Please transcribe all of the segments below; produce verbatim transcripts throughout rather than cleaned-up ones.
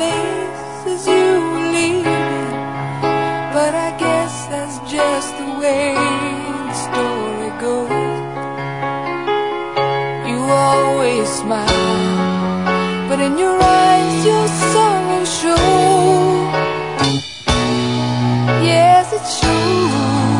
face as you were leaving, but I guess that's just the way the story goes. You always smile, but in your eyes your sorrow shows. Yes, it's true.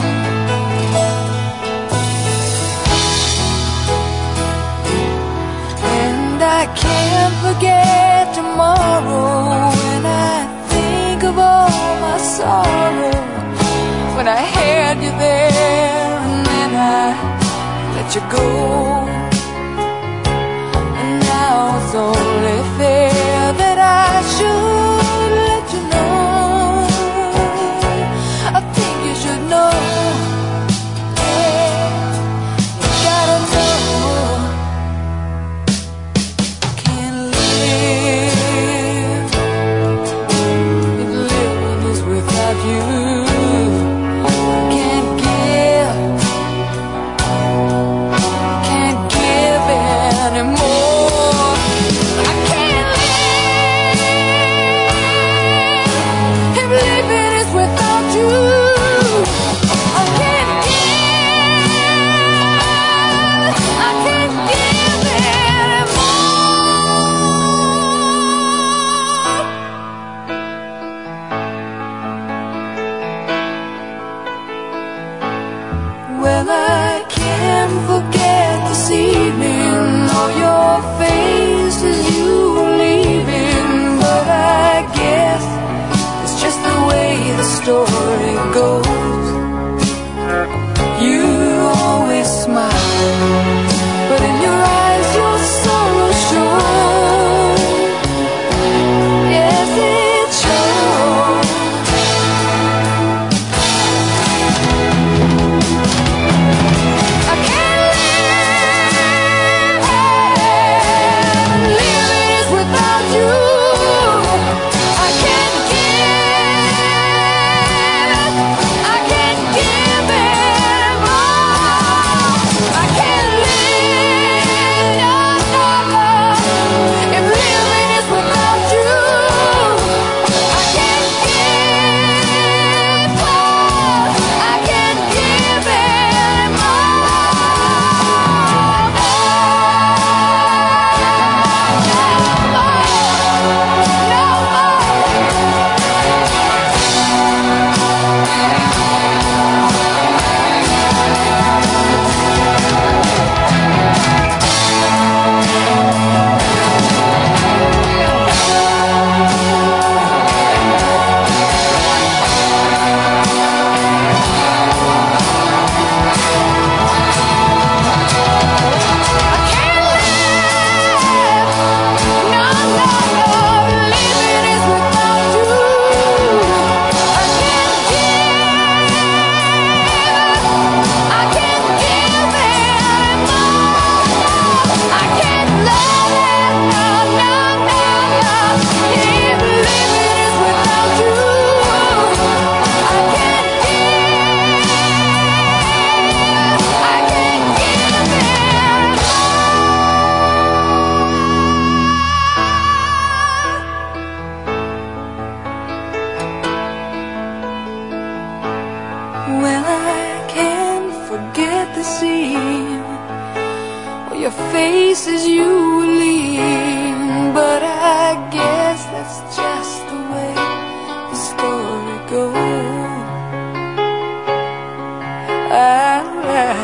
And I can't forget tomorrow when I think of all my sorrow, when I had you there and then I let you go. And now it's only fair that I should let you know. I think you should know. Yeah, you gotta know. I can't live if living is without you. Can't give, can't give anymore. I can't live if living is without you. I can't give, I can't give anymore. Well, I can't forget this evening, all your face as you were leaving, but I guess it's just the way the story goes. You always smile, but in your eyes your sorrow shows. Yes, it shows. I can't live, living is without you. I can't give, I can't give anymore. I can't live, no, no, no, if living is without you. I can't give, oh, I can't give Well, I can't forget the scene, or your face as you were leaving, but I guess that's just the way the story goes. I